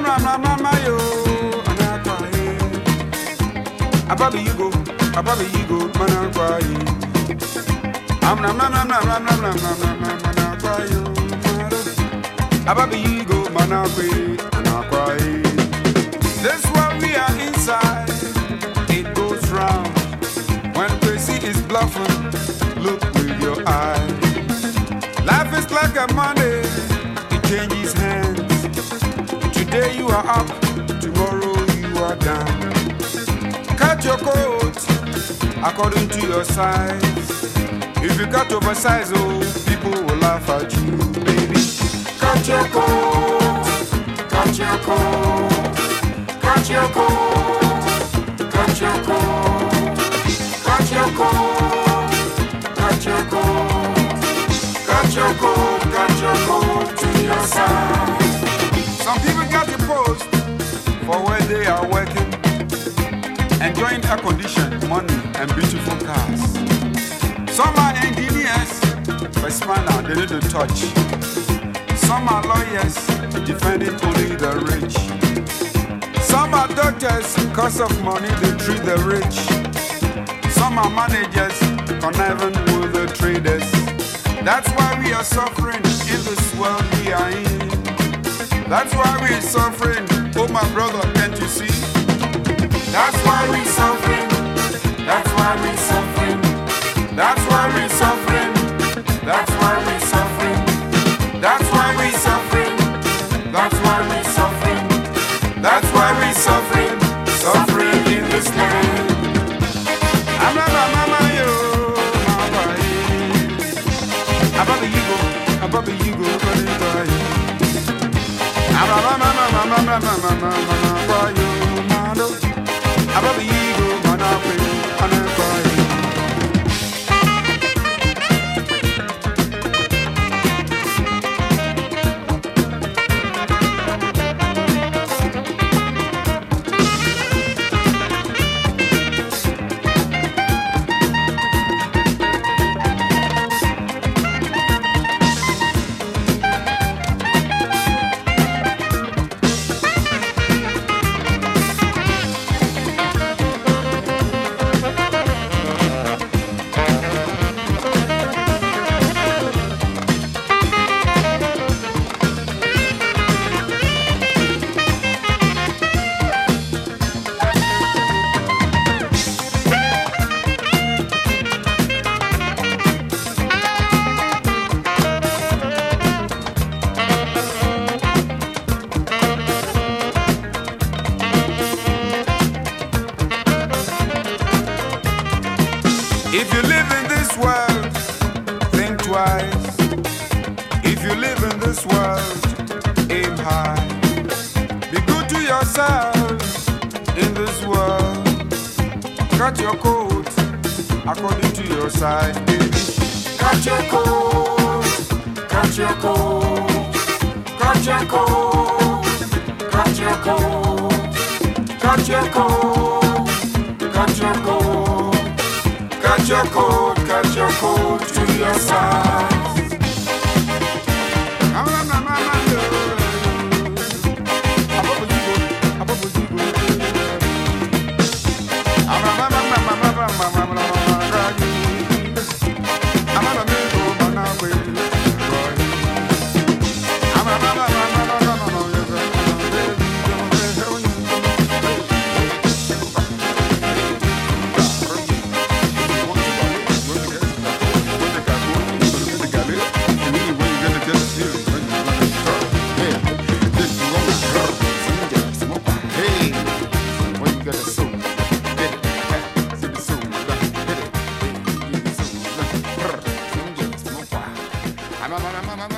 mama yo, anakwae. Ababi you go, manakwae. Manakwae yo, Ababi you go, manakwae. This world we are inside, it goes round. When crazy is bluffing, look with your eye. Life is like a money, it changes hands. Today you are up, tomorrow you are down. Cut your coat according to your size. If you cut oversize, oh, people will laugh at you, baby. Cut your coat, cut your coat, cut your coat, cut your coat, cut your coat, cut your coat, cut your coat to your side. Some people got to post for where they are working, enjoying air conditioned money and beautiful cars. Some are engineers, but spanner they need to touch. Some are lawyers, defending only the rich. Some are doctors, cause of money they treat the rich. Some are managers, conniving with the traders. That's why we are suffering in this world we are in. That's why we're suffering, oh my brother, can't you see? That's why we're suffering, that's why we're suffering, that's why we're suffering, that's why we're suffering, that's why we're suffering, that's why we're suffering, that's why we're suffering, suffering in this land. I'm not a mama, yo, Ababi you go, Ababi you go, If you live in this world, think twice. If you live in this world, aim high. Be good to yourself in this world. Cut your coat according to your size, baby. Cut your coat, cut your coat, cut your coat, cut your coat, cut your coat, cut your coat. Cut your coat to your size. Mama.